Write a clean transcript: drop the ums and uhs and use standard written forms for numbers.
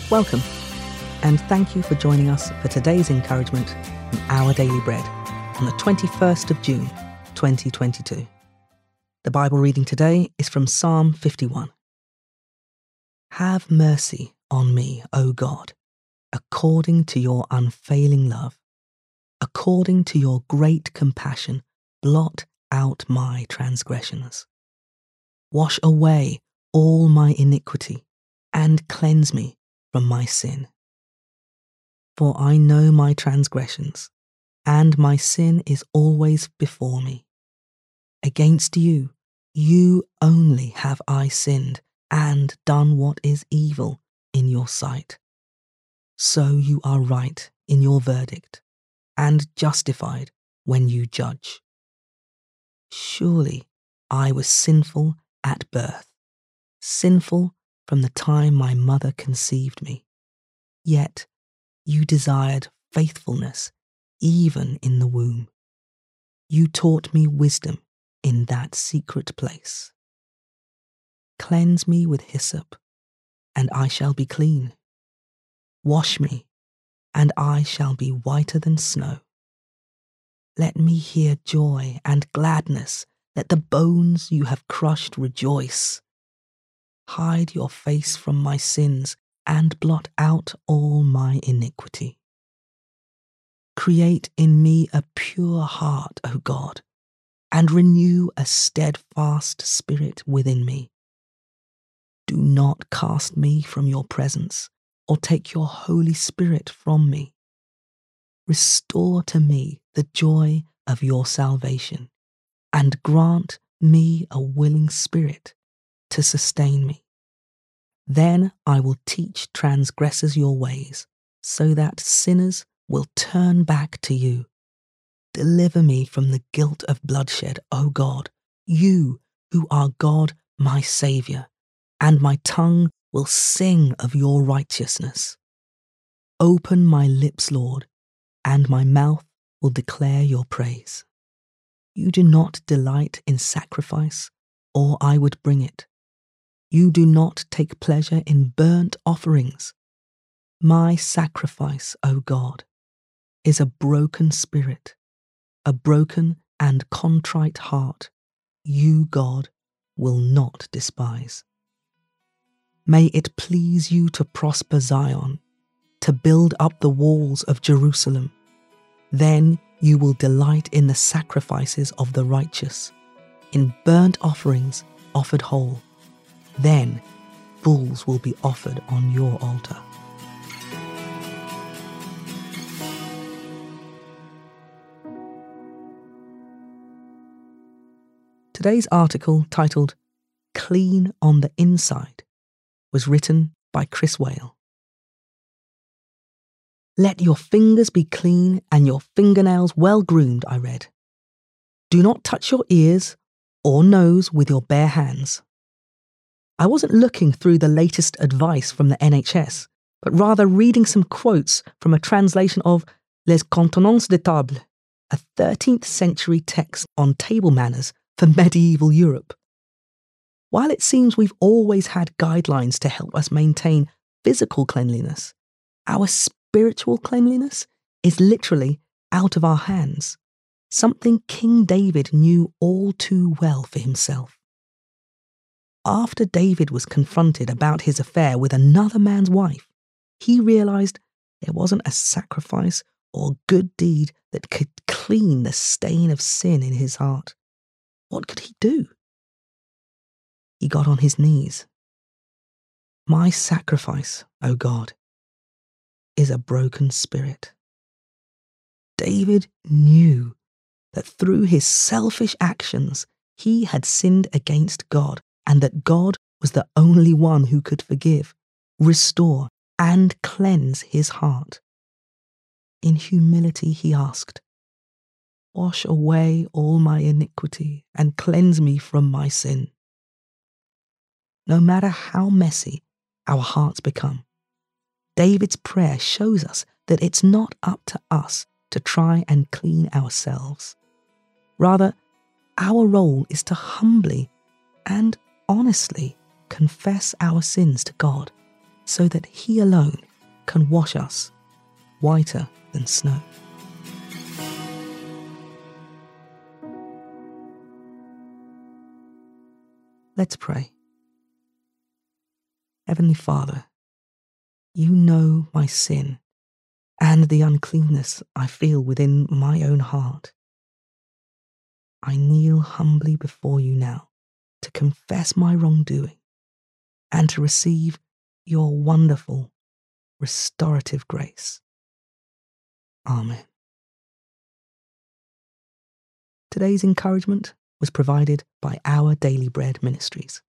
Welcome, and thank you for joining us for today's encouragement from Our Daily Bread on the 21st of June, 2022. The Bible reading today is from Psalm 51. Have mercy on me, O God, according to your unfailing love. According to your great compassion, blot out my transgressions. Wash away all my iniquity and cleanse me from my sin. For I know my transgressions, and my sin is always before me. Against you, you only have I sinned and done what is evil in your sight. So you are right in your verdict and justified when you judge. Surely I was sinful at birth, sinful from the time my mother conceived me. Yet you desired faithfulness even in the womb. You taught me wisdom in that secret place. Cleanse me with hyssop, and I shall be clean. Wash me, and I shall be whiter than snow. Let me hear joy and gladness. Let the bones you have crushed rejoice. Hide your face from my sins and blot out all my iniquity. Create in me a pure heart, O God, and renew a steadfast spirit within me. Do not cast me from your presence, or take your Holy Spirit from me. Restore to me the joy of your salvation, and grant me a willing spirit to sustain me. Then I will teach transgressors your ways, so that sinners will turn back to you. Deliver me from the guilt of bloodshed, O God, you who are God, my Saviour, and my tongue will sing of your righteousness. Open my lips, Lord, and my mouth will declare your praise. You do not delight in sacrifice, or I would bring it. You do not take pleasure in burnt offerings. My sacrifice, O God, is a broken spirit, a broken and contrite heart. You, God, will not despise. May it please you to prosper Zion, to build up the walls of Jerusalem. Then you will delight in the sacrifices of the righteous, in burnt offerings offered whole. Then bulls will be offered on your altar. Today's article, titled Clean on the Inside, was written by Chris Whale. Let your fingers be clean and your fingernails well groomed, I read. Do not touch your ears or nose with your bare hands. I wasn't looking through the latest advice from the NHS, but rather reading some quotes from a translation of Les Contenances de Table, a 13th century text on table manners for medieval Europe. While it seems we've always had guidelines to help us maintain physical cleanliness, our spiritual cleanliness is literally out of our hands, something King David knew all too well for himself. After David was confronted about his affair with another man's wife, he realised there wasn't a sacrifice or good deed that could clean the stain of sin in his heart. What could he do? He got on his knees. My sacrifice, O God, is a broken spirit. David knew that through his selfish actions he had sinned against God, and that God was the only one who could forgive, restore, and cleanse his heart. In humility he asked, wash away all my iniquity and cleanse me from my sin. No matter how messy our hearts become, David's prayer shows us that it's not up to us to try and clean ourselves. Rather, our role is to humbly and honestly confess our sins to God so that He alone can wash us whiter than snow. Let's pray. Heavenly Father, You know my sin and the uncleanness I feel within my own heart. I kneel humbly before You now to confess my wrongdoing and to receive Your wonderful, restorative grace. Amen. Today's encouragement was provided by Our Daily Bread Ministries.